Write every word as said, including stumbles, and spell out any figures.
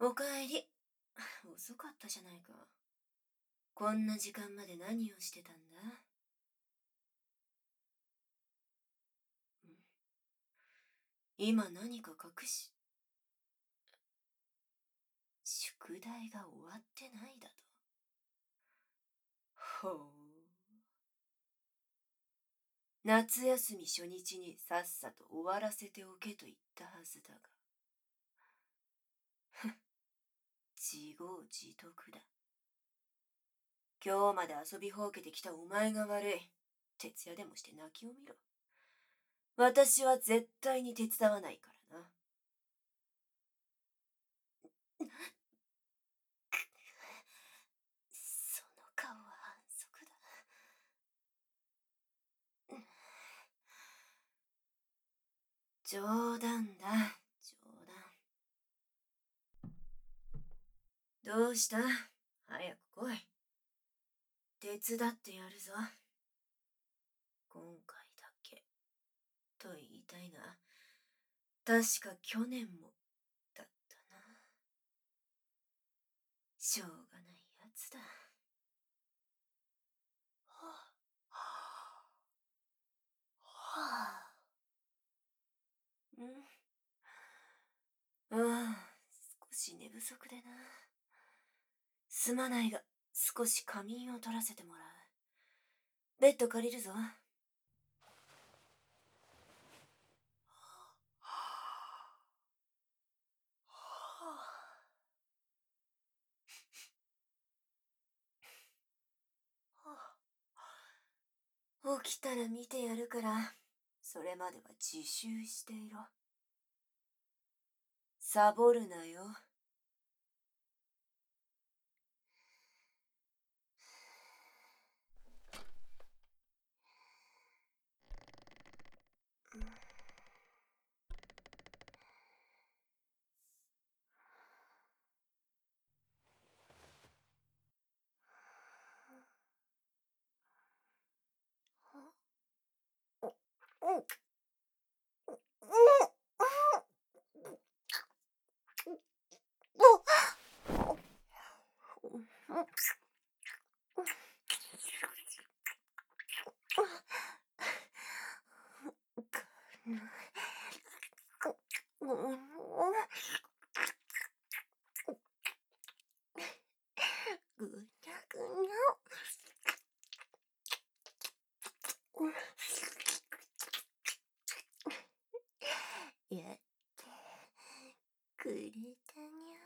おかえり。遅かったじゃないか。こんな時間まで何をしてたんだ？今何か隠し、宿題が終わってないだと。ほう。夏休み初日にさっさと終わらせておけと言ったはずだが。自業自得だ。今日まで遊びほうけてきたお前が悪い。徹夜でもして泣きを見ろ。私は絶対に手伝わないからな。その顔は反則だ。冗談だ、冗談。どうした？早く来い。手伝ってやるぞ。今回だけ。と言いたいが、確か去年もだったな。しょうがないやつだ。はあ、はあ、うん。ああ、少し寝不足でな。すまないが、少し仮眠を取らせてもらう。ベッド借りるぞ。起きたら見てやるから、それまでは自習していろ。サボるなよ。ぐにゃぐにゃ。やってくれたにゃ。